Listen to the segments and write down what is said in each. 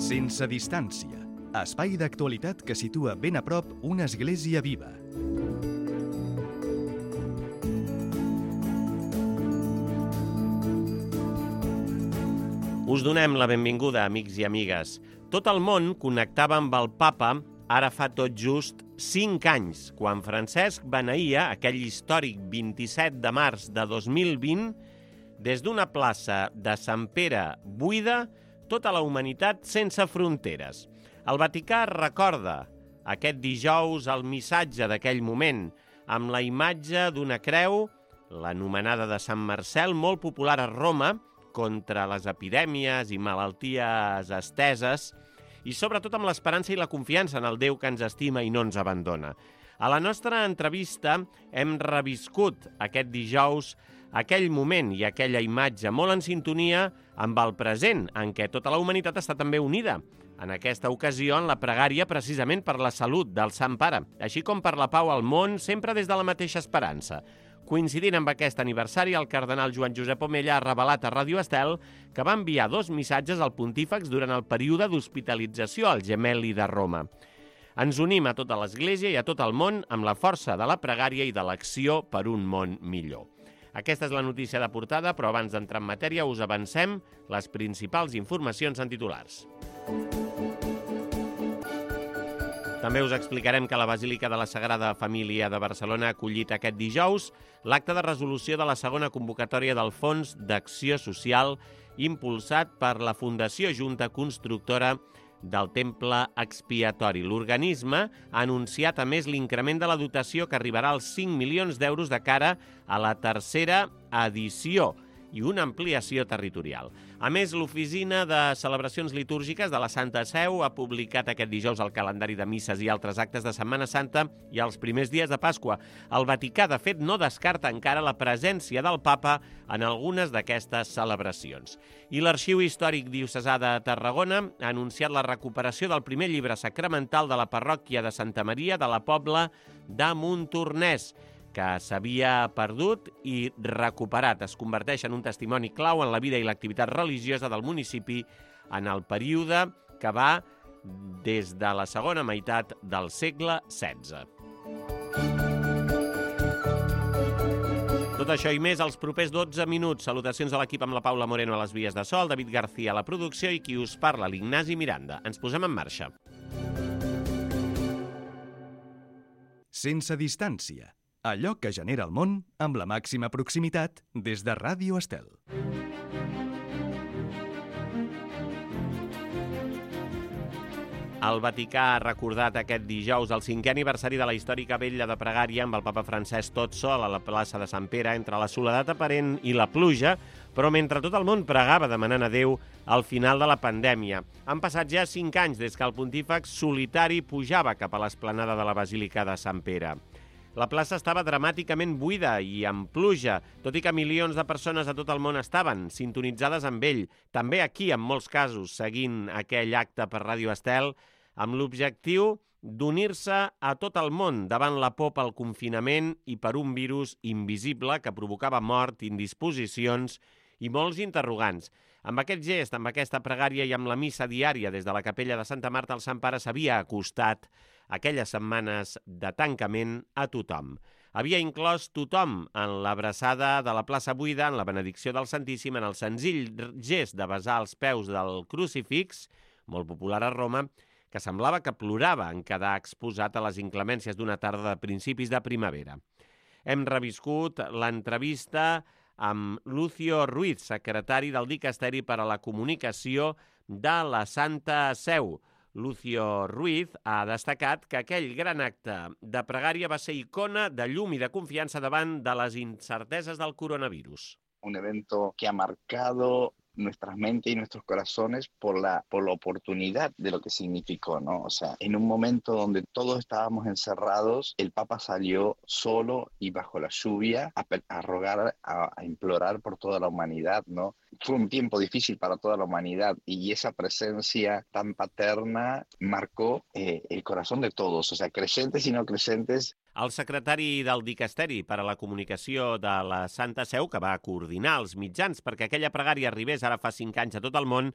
Sense distància. Espai d'actualitat que situa ben a prop una església viva. Us donem la benvinguda, amics i amigues. Tot el món connectava amb el Papa ara fa tot just 5 anys, quan Francesc beneïa aquell històric 27 de març de 2020, des d'una plaça de Sant Pere buida, tota la humanitat sense fronteres. El Vaticà recorda aquest dijous el missatge d'aquell moment, amb la imatge d'una creu, l'anomenada de Sant Marcel, molt popular a Roma, contra les epidèmies i malalties esteses, i sobretot amb l'esperança i la confiança en el Déu que ens estima i no ens abandona. A la nostra entrevista hem reviscut aquest dijous aquell moment i aquella imatge molt en sintonia amb el present, en què tota la humanitat està també unida. En aquesta ocasió, en la pregària precisament per la salut del Sant Pare, així com per la pau al món, sempre des de la mateixa esperança. Coincidint amb aquest aniversari, el cardenal Joan Josep Omella ha revelat a Ràdio Estel que va enviar 2 missatges al pontífex durant el període d'hospitalització al Gemelli de Roma. Ens unim a tota l'Església i a tot el món amb la força de la pregària i de l'acció per un món millor. Aquesta és la notícia de portada, però abans d'entrar en matèria us avancem les principals informacions en titulars. També us explicarem que la Basílica de la Sagrada Família de Barcelona ha acollit aquest dijous l'acte de resolució de la segona convocatòria del Fons d'Acció Social impulsat per la Fundació Junta Constructora del Temple Expiatori. L'organisme ha anunciat a més l'increment de la dotació que arribarà als 5 milions d'euros de cara a la tercera edició i una ampliació territorial. A més, l'Oficina de Celebracions Litúrgiques de la Santa Seu ha publicat aquest dijous el calendari de misses i altres actes de Setmana Santa i els primers dies de Pasqua. El Vaticà, de fet, no descarta encara la presència del Papa en algunes d'aquestes celebracions. I l'Arxiu Històric Diocesà de Tarragona ha anunciat la recuperació del primer llibre sacramental de la parròquia de Santa Maria de la Pobla de Montornès, que s'havia perdut i recuperat. Es converteix en un testimoni clau en la vida i l'activitat religiosa del municipi en el període que va des de la segona meitat del segle XVI. Tot això i més als propers 12 minuts. Salutacions a l'equip amb la Paula Moreno a les vies de so, el David García a la producció i qui us parla, l'Ignasi Miranda. Ens posem en marxa. Sense distància. Allò que genera el món amb la màxima proximitat des de Ràdio Estel. El Vaticà ha recordat aquest dijous el 5è aniversari de la històrica vetlla de pregària amb el papa Francesc tot sol a la plaça de Sant Pere entre la soledat aparent i la pluja, però mentre tot el món pregava demanant a Déu al final de la pandèmia. Han passat ja 5 anys des que el pontífex solitari pujava cap a l'esplanada de la Basílica de Sant Pere. La plaça estava dramàticament buida i amb pluja, tot i que milions de persones a tot el món estaven sintonitzades amb ell, també aquí, en molts casos, seguint aquell acte per Ràdio Estel, amb l'objectiu d'unir-se a tot el món davant la por pel confinament i per un virus invisible que provocava mort, indisposicions i molts interrogants. Amb aquest gest, amb aquesta pregària i amb la missa diària des de la capella de Santa Marta al Sant Pare s'havia acostat aquelles setmanes de tancament a tothom. Havia inclòs tothom en l'abraçada de la plaça buida, en la benedicció del Santíssim, en el senzill gest de besar els peus del crucifix, molt popular a Roma, que semblava que plorava en quedar exposat a les inclemències d'una tarda de principis de primavera. Hem reviscut l'entrevista amb Lucio Ruiz, secretari del Dicasteri per a la Comunicació de la Santa Seu. Lucio Ruiz ha destacat que aquell gran acte de pregària va ser icona de llum i de confiança davant de les incerteses del coronavirus. Un evento que ha marcado nuestras mentes y nuestros corazones por la oportunidad de lo que significó, ¿no? O sea, en un momento donde todos estábamos encerrados, el Papa salió solo y bajo la lluvia a rogar, a implorar por toda la humanidad, ¿no? Fue un tiempo difícil para toda la humanidad y esa presencia tan paterna marcó el corazón de todos, o sea, creyentes y no creyentes. El secretari del Dicasteri per a la Comunicació de la Santa Seu, que va coordinar els mitjans perquè aquella pregària arribés ara fa 5 anys a tot el món,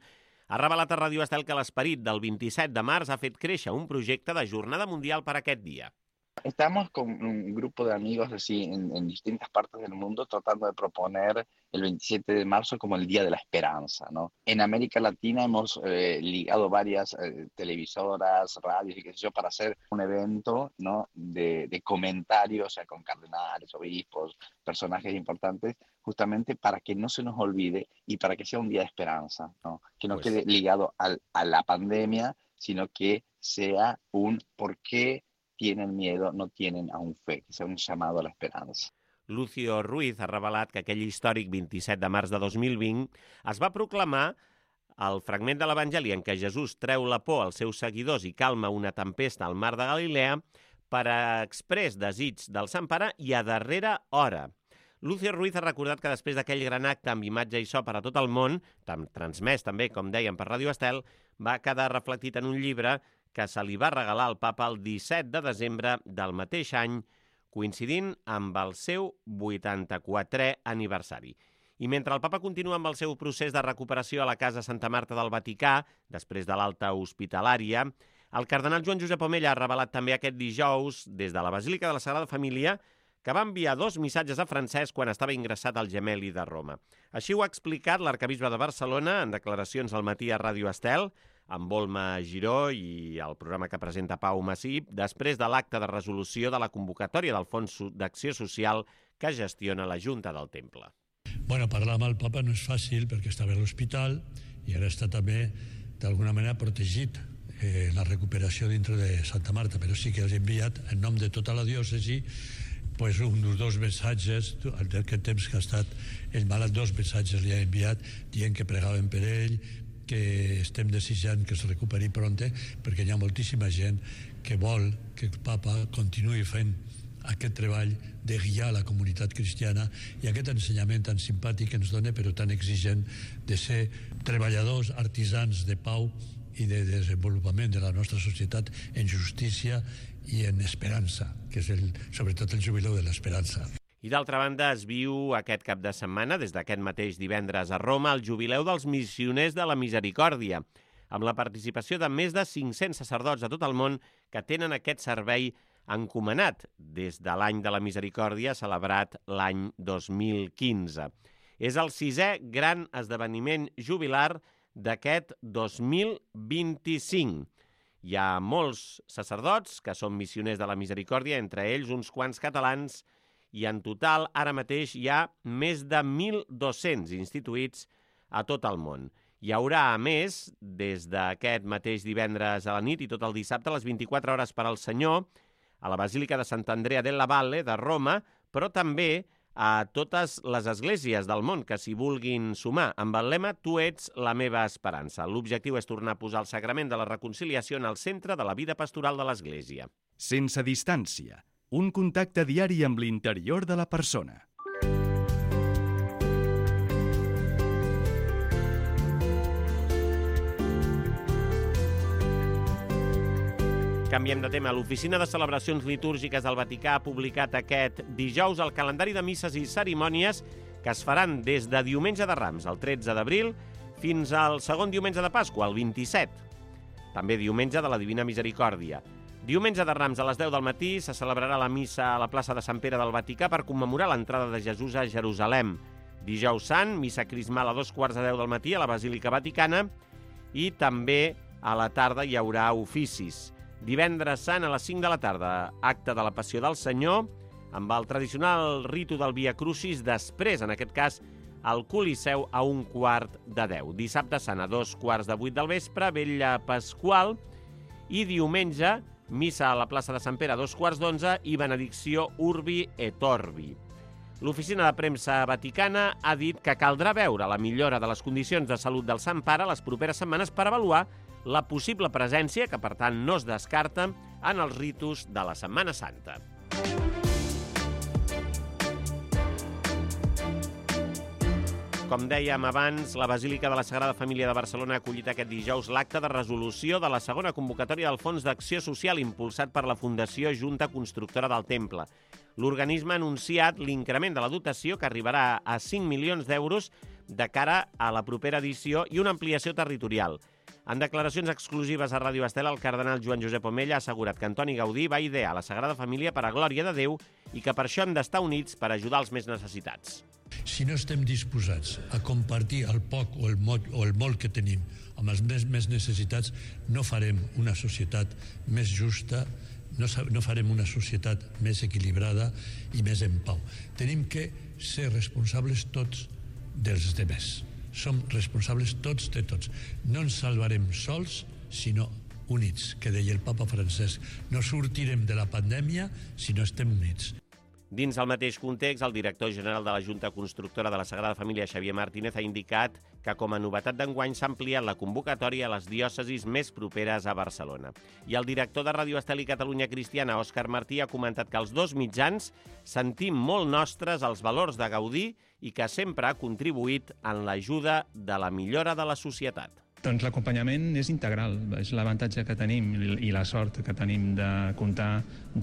Ha revelat a Ràdio Estel que l'esperit del 27 de març ha fet créixer un projecte de jornada mundial per aquest dia. Estamos con un grupo de amigos así en distintas partes del mundo tratando de proponer el 27 de marzo como el Día de la Esperanza, ¿no? En América Latina hemos ligado varias televisoras, radios y qué sé yo para hacer un evento, ¿no? de comentarios, o sea, con cardenales, obispos, personajes importantes, justamente para que no se nos olvide y para que sea un día de esperanza, ¿no? Que no quede ligado a la pandemia, sino que sea un por qué tienen miedo, no tienen aún fe, que sea un llamado a la esperança. Lucio Ruiz ha revelat que aquell històric 27 de març de 2020 es va proclamar el fragment de l'Evangeli en què Jesús treu la por als seus seguidors i calma una tempesta al mar de Galilea per a exprés desig del Sant Pare i a darrera hora. Lucio Ruiz ha recordat que després d'aquell gran acte amb imatge i so per a tot el món, transmès també, com dèiem, per Ràdio Estel, va quedar reflectit en un llibre que se li va regalar al papa el 17 de desembre del mateix any, coincidint amb el seu 84è aniversari. I mentre el papa continua amb el seu procés de recuperació a la Casa Santa Marta del Vaticà, després de l'alta hospitalària, el cardenal Joan Josep Omella ha revelat també aquest dijous, des de la Basílica de la Sagrada Família, que va enviar 2 missatges a Francesc quan estava ingressat al Gemelli de Roma. Així ho ha explicat l'arcabisbe de Barcelona en declaracions al matí a Ràdio Estel, amb Olma Giró i el programa que presenta Pau Massip, després de l'acte de resolució de la convocatòria del Fons d'Acció Social que gestiona la Junta del Temple. Bueno, parlar amb el papa no és fàcil perquè estava a l'hospital i ara està també, d'alguna manera, protegit la recuperació dintre de Santa Marta, però sí que els he enviat, en nom de tota la diòcesi, pues uns 2 missatges, d'aquest temps que ha estat ell malalt, 2 missatges li ha enviat dient que pregaven per ell, que estem desitjant que es recuperi pronte, perquè hi ha moltíssima gent que vol que el papa continuï fent aquest treball de guiar la comunitat cristiana i aquest ensenyament tan simpàtic que ens dona, però tan exigent, de ser treballadors, artisans de pau i de desenvolupament de la nostra societat en justícia i en esperança, que és sobretot el jubileu de l'esperança. I d'altra banda, es viu aquest cap de setmana, des d'aquest mateix divendres a Roma, el jubileu dels missioners de la Misericòrdia, amb la participació de més de 500 sacerdots de tot el món que tenen aquest servei encomanat des de l'any de la Misericòrdia, celebrat l'any 2015. És el 6è gran esdeveniment jubilar d'aquest 2025. Hi ha molts sacerdots que són missioners de la Misericòrdia, entre ells uns quants catalans, i en total ara mateix hi ha més de 1.200 instituïts a tot el món. Hi haurà, a més, des d'aquest mateix divendres a la nit i tot el dissabte a les 24 hores per al Senyor, a la Basílica de Sant Andrea della Valle de Roma, però també a totes les esglésies del món que s'hi vulguin sumar, amb el lema «Tu ets la meva esperança». L'objectiu és tornar a posar el sagrament de la reconciliació en el centre de la vida pastoral de l'Església. Sense distància. Un contacte diari amb l'interior de la persona. Canviem de tema. L'Oficina de Celebracions Litúrgiques del Vaticà ha publicat aquest dijous el calendari de misses i cerimònies que es faran des de diumenge de Rams, el 13 d'abril, fins al segon diumenge de Pasqua, el 27. També diumenge de la Divina Misericòrdia. Diumenge de Rams a les 10 del matí se celebrarà la missa a la plaça de Sant Pere del Vaticà per commemorar l'entrada de Jesús a Jerusalem. Dijous Sant, missa crismal a 2:15 del matí a la Basílica Vaticana i també a la tarda hi haurà oficis. Divendres Sant a les 5 de la tarda, acte de la Passió del Senyor, amb el tradicional ritu del Via Crucis, després, en aquest cas, al Coliseu a 7:15. Dissabte Sant a 7:15 del vespre, vetlla pasqual, i diumenge, missa a la plaça de Sant Pere a 11:15 i benedicció Urbi et Orbi. L'Oficina de Premsa Vaticana ha dit que caldrà veure la millora de les condicions de salut del Sant Pare les properes setmanes per avaluar la possible presència, que per tant no es descarta, en els ritus de la Setmana Santa. Com dèiem abans, la Basílica de la Sagrada Família de Barcelona ha acollit aquest dijous l'acte de resolució de la segona convocatòria del Fons d'Acció Social impulsat per la Fundació Junta Constructora del Temple. L'organisme ha anunciat l'increment de la dotació, que arribarà a 5 milions d'euros de cara a la propera edició, i una ampliació territorial. En declaracions exclusives a Ràdio Estel, el cardenal Joan Josep Omella ha assegurat que Antoni Gaudí va idear la Sagrada Família per a glòria de Déu i que per això hem d'estar units per ajudar els més necessitats. Si no estem disposats a compartir el poc o el molt que tenim amb els més necessitats, no farem una societat més justa, no farem una societat més equilibrada i més en pau. Tenim que ser responsables tots dels demés. Som responsables tots de tots. No ens salvarem sols, sinó units, que deia el papa Francesc. No sortirem de la pandèmia si no estem units. Dins el mateix context, el director general de la Junta Constructora de la Sagrada Família, Xavier Martínez, ha indicat que com a novetat d'enguany s'ha ampliat la convocatòria a les diòcesis més properes a Barcelona. I el director de Ràdio Estel i Catalunya Cristiana, Òscar Martí, ha comentat que els dos mitjans sentim molt nostres els valors de Gaudí i que sempre ha contribuït en l'ajuda de la millora de la societat. Doncs l'acompanyament és integral, és l'avantatge que tenim i la sort que tenim de comptar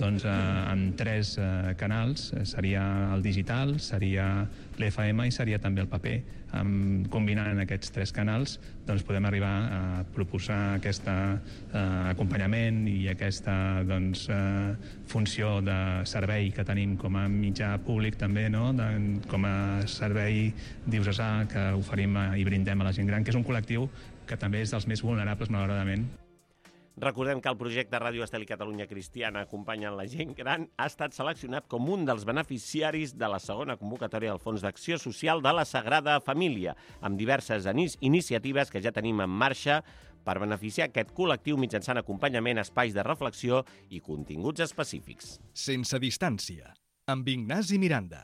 amb 3 canals. Seria el digital, seria l'FM i seria també el paper. Combinant aquests 3 canals podem arribar a proposar aquest acompanyament i aquesta funció de servei que tenim com a mitjà públic també, com a servei diocesà que oferim i brindem a la gent gran, que és un col·lectiu que també és dels més vulnerables, malauradament. Recordem que el projecte Ràdio Estel i Catalunya Cristiana acompanyant la gent gran ha estat seleccionat com un dels beneficiaris de la segona convocatòria del Fons d'Acció Social de la Sagrada Família, amb diverses iniciatives que ja tenim en marxa per beneficiar aquest col·lectiu mitjançant acompanyament, espais de reflexió i continguts específics. Sense distància, amb Ignasi Miranda.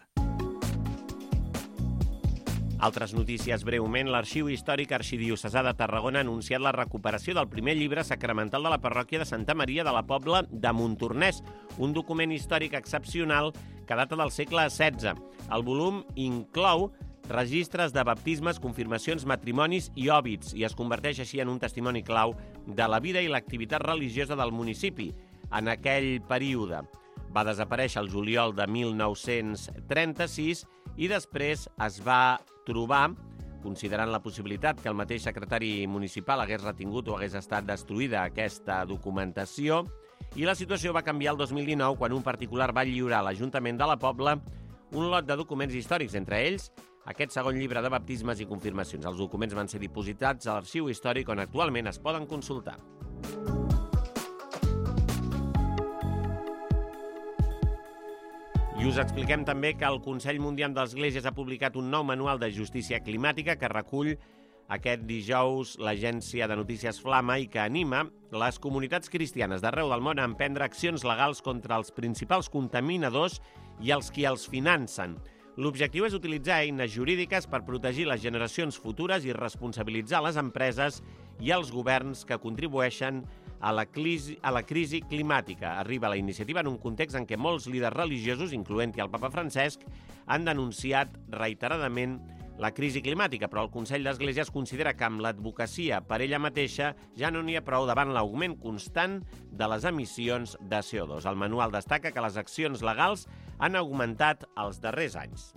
Altres notícies breument. L'Arxiu Històric Arxidiocesà de Tarragona ha anunciat la recuperació del primer llibre sacramental de la parròquia de Santa Maria de la Pobla de Montornès, un document històric excepcional que data del segle XVI. El volum inclou registres de baptismes, confirmacions, matrimonis i òbits i es converteix així en un testimoni clau de la vida i l'activitat religiosa del municipi en aquell període. Va desaparèixer el juliol de 1936 i després es va trobar, considerant la possibilitat que el mateix secretari municipal hagués retingut o hagués estat destruïda aquesta documentació, i la situació va canviar el 2019 quan un particular va lliurar a l'Ajuntament de la Pobla un lot de documents històrics, entre ells aquest segon llibre de baptismes i confirmacions. Els documents van ser dipositats a l'Arxiu Històric, on actualment es poden consultar. I us expliquem també que el Consell Mundial d'Esglésies ha publicat un nou manual de justícia climàtica que recull aquest dijous l'agència de notícies Flama i que anima les comunitats cristianes d'arreu del món a emprendre accions legals contra els principals contaminadors i els qui els financen. L'objectiu és utilitzar eines jurídiques per protegir les generacions futures i responsabilitzar les empreses i els governs que contribueixen a la crisi climàtica. Arriba la iniciativa en un context en què molts líders religiosos, incloent-hi el papa Francesc, han denunciat reiteradament la crisi climàtica, però el Consell d'Esglésies considera que amb l'advocacia per ella mateixa ja no n'hi ha prou davant l'augment constant de les emissions de CO2. El manual destaca que les accions legals han augmentat els darrers anys.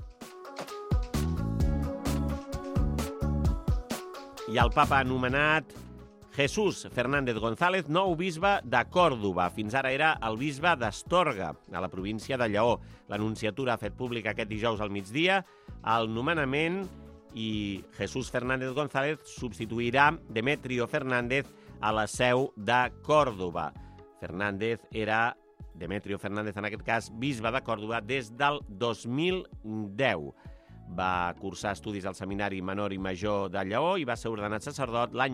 I el papa ha anomenat Jesús Fernández González nou bisbe de Còrdova. Fins ara era el bisbe d'Astorga, a la província de Lleó. L'Anunciatura ha fet públic aquest dijous al migdia el nomenament i Jesús Fernández González substituirà Demetrio Fernández a la seu de Còrdova. Demetrio Fernández, en aquest cas, bisbe de Còrdova des del 2010. Va cursar estudis al Seminari Menor i Major de Lleó i va ser ordenat sacerdot l'any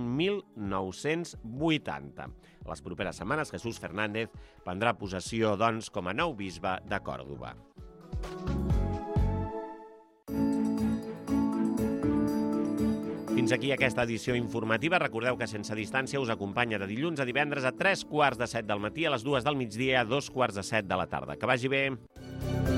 1980. A les properes setmanes, Jesús Fernández prendrà possessió, doncs, com a nou bisbe de Còrdova. Fins aquí aquesta edició informativa. Recordeu que Sense Distància us acompanya de dilluns a divendres a 3:15 del matí, a les 2 del migdia, a 2:15 de la tarda. Que vagi bé!